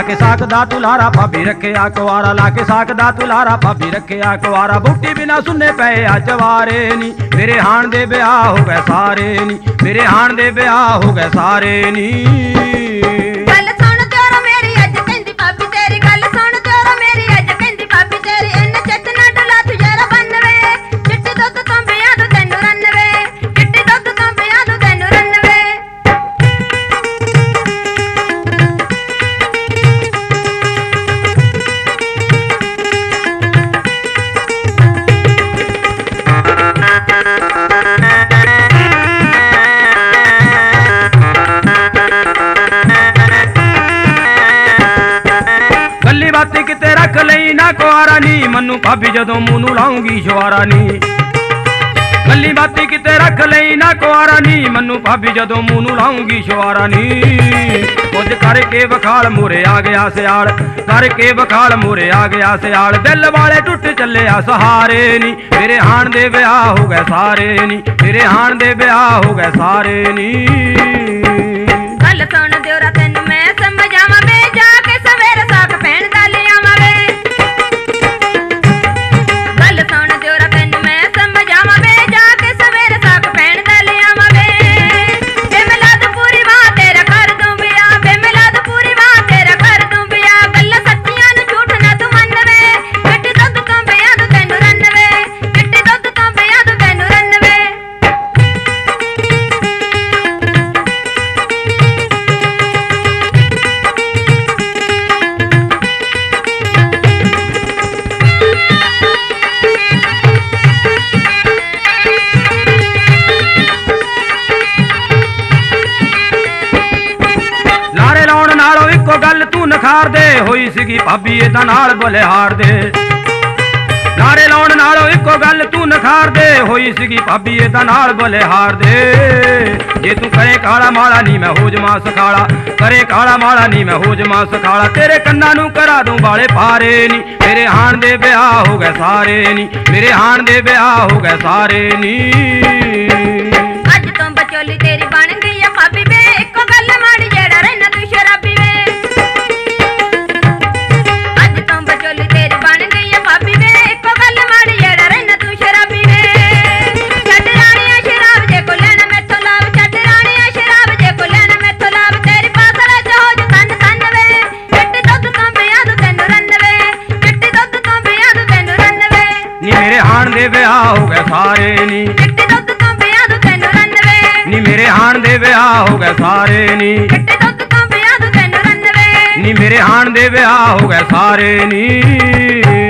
के साकदा तुलारा भाभी रखिया कुआरा लाके साकदा तुलारा भाभी रखिया कुआरा बूटी बिना सुनने पे जवारे नी मेरे हाण दे ब्याह हो गए सारे नी मेरे हाण दे ब्याह हो गए सारे नी बाती किते रख लई ना कुआरा नी मनु भाभी जदों मूंह नूं लाऊंगी शुआरा नी गल्ली बाती किते रख लई ना कुआरा नी मनु भाभी जदों मूंह नूं लाऊंगी शुआरा नी कुछ करके बखाल मोरे आ गया सियाल करके बखाल मोरे आ गया सियाल दिल वाले टुट चले आ सहारे नी मेरे हाण दे ब्याह हो गए सारे नी मेरे हाण दे ब्याह हो गए सारे नी गल सुन दियोरा तैनूं मैं समझावां वे जाके सवेरे साक पैण दा ले आवां वे गल सुन दियोरा तैनूं मैं समझावां वे जाके सवेरे साक पैण दा ले आवां वे बे मिलाद पूरी वाह तेरा कर दूं बिया बे मिलाद पूरी वाह तेरा कर दूं बिया गल्लां सच्चियां नूं झूठ ना तूं मंन वे मिट्टी दुੱਧ ਤੋਂ ਬਿਆਂ ਤੂੰ ਤੈਨੂੰ ਰੰਨ ਵੇ ਮਿੱਟੀ ਦੁੱਧ ਤੋਂ ਬਿਆਂ ਤੂੰ ਤੈਨੂੰ ਰੰਨ ਵੇ गल तू नखार दे होई सीगी भाभी इदां नाल बलिहार दे नारे लाउण नालों इको गल तू नखार दे होई सीगी भाभी इदां नाल बलिहार दे जे तू करे काला माला नी मैं हो जमा सखाला करे काला माला नी मैं हो जमा सखाला तेरे कन्ना नू करा दूं बाले पारे नी मेरे हाण दे ब्याह हो गए सारे नी मेरे हाण दे ब्याह हो गए सारे नी अज तो बचोली तेरी बन गई है भाभी वे इको गल माड़ी जेड़ा रहना तू शराबी वे अज तो बचोली तेरी बन गई है भाभी वे इको गल माड़ी जेड़ा रहना तू शराबी वे छड्ड राणिया शराब जे को लेना मैथों लाभ छड्ड राणिया शराब जे को लेना मैथों लाभ तेरी पासले च हो ज तन तन वे मिट्टी दुੱਧ ਤੋਂ ਬਿਆਂ ਤੂੰ ਤੈਨੂੰ ਰੰਨ ਵੇ ਮਿੱਟੀ ਦੁੱਧ ਤੋਂ ਬਿਆਂ ਤੂੰ ਤੈਨੂੰ ਰੰਨ ਵੇ ਨੀ ਮੇਰੇ ਹਾਣ ਦੇ ਵਿਆਹ ਹੋ ਗਏ ਸਾਰੇ ਨੀ ਮਿੱਟੀ ਦੁੱਧ ਤੋਂ ਬਿਆਂ ਤੂੰ ਤੈਨੂੰ ਰੰਨ ਵੇ ਨੀ ਮੇਰੇ ਹਾਣ ਦੇ ਵਿਆਹ ਹੋ ਗਏ ਸਾਰੇ ਨੀ ਮਿੱਟੀ ਦੁੱਧ ਤੋਂ ਬਿਆਂ ਤੂੰ ਤੈਨੂੰ ਰੰਨ ਵੇ ਨੀ ਮੇਰੇ ਹਾਣ ਦੇ ਵਿਆਹ ਹੋ ਗਏ ਸਾਰੇ ਨੀ